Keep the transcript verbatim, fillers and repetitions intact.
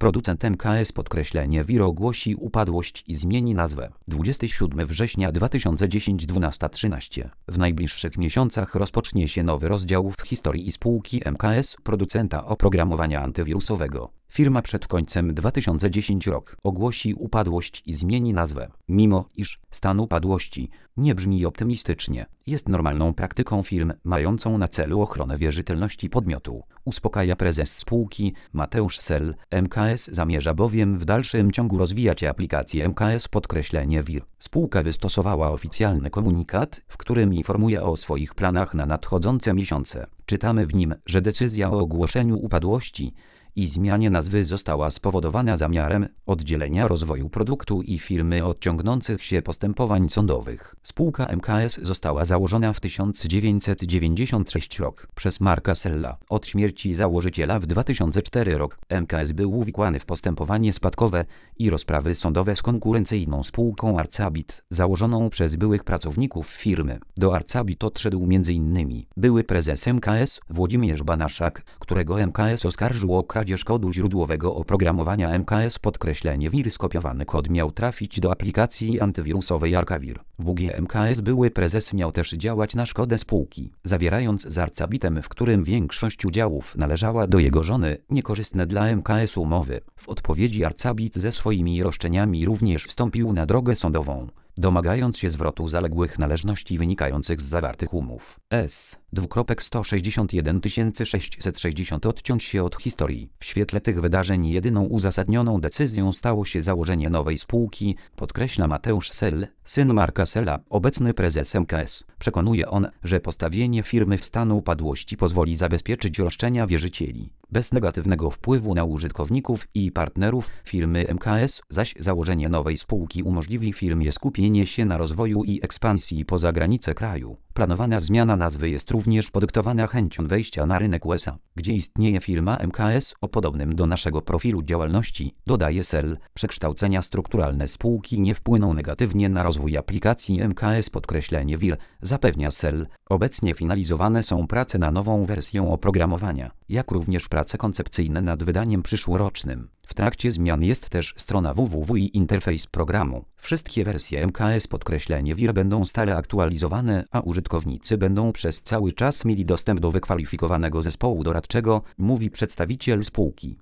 Producent M K S podkreślenie W I R ogłosi upadłość i zmieni nazwę. dwudziestego siódmego września dwa tysiące dziesiątego dwunasta trzynaście. W najbliższych miesiącach rozpocznie się nowy rozdział w historii spółki M K S, producenta oprogramowania antywirusowego. Firma przed końcem dwa tysiące dziesiątego roku ogłosi upadłość i zmieni nazwę. Mimo iż stan upadłości nie brzmi optymistycznie, jest normalną praktyką firm mającą na celu ochronę wierzytelności podmiotu, uspokaja prezes spółki Mateusz Sel. M K S zamierza bowiem w dalszym ciągu rozwijać aplikację M K S podkreślenie W I R. Spółka wystosowała oficjalny komunikat, w którym informuje o swoich planach na nadchodzące miesiące. Czytamy w nim, że decyzja o ogłoszeniu upadłości i zmianie nazwy została spowodowana zamiarem oddzielenia rozwoju produktu i firmy od ciągnących się postępowań sądowych. Spółka M K S została założona w tysiąc dziewięćset dziewięćdziesiątym trzecim roku przez Marka Sella. Od śmierci założyciela w dwa tysiące czwartym roku M K S był uwikłany w postępowanie spadkowe i rozprawy sądowe z konkurencyjną spółką Arcabit, założoną przez byłych pracowników firmy. Do Arcabit odszedł między innymi były prezes M K S Włodzimierz Banaszak, którego M K S oskarżył o kradzież kodu źródłowego oprogramowania M K S podkreślenie W I R. Skopiowany kod miał trafić do aplikacji antywirusowej Arcavir. W G M K S były prezes miał też działać na szkodę spółki, zawierając z Arcabitem, w którym większość udziałów należała do jego żony, niekorzystne dla M K S umowy. W odpowiedzi Arcabit ze swoimi roszczeniami również wstąpił na drogę sądową, domagając się zwrotu zaległych należności wynikających z zawartych umów. S. sto sześćdziesiąt jeden tysięcy sześćset sześćdziesiąt odciąć się od historii. W świetle tych wydarzeń jedyną uzasadnioną decyzją stało się założenie nowej spółki, podkreśla Mateusz Sel, syn Marka Sella, obecny prezes M K S. Przekonuje on, że postawienie firmy w stan upadłości pozwoli zabezpieczyć roszczenia wierzycieli, bez negatywnego wpływu na użytkowników i partnerów firmy M K S, zaś założenie nowej spółki umożliwi firmie skupienie się na rozwoju i ekspansji poza granice kraju. Planowana zmiana nazwy jest również podyktowana chęcią wejścia na rynek U S A, gdzie istnieje firma M K S o podobnym do naszego profilu działalności, dodaje Sel. Przekształcenia strukturalne spółki nie wpłyną negatywnie na rozwój aplikacji M K S podkreślenie W I R, zapewnia Sel. Obecnie finalizowane są prace na nową wersję oprogramowania, jak również prace koncepcyjne nad wydaniem przyszłorocznym. W trakcie zmian jest też strona www i interfejs programu. Wszystkie wersje M K S podkreślenie W I R będą stale aktualizowane, a użytkownicy będą przez cały czas mieli dostęp do wykwalifikowanego zespołu doradczego, mówi przedstawiciel spółki.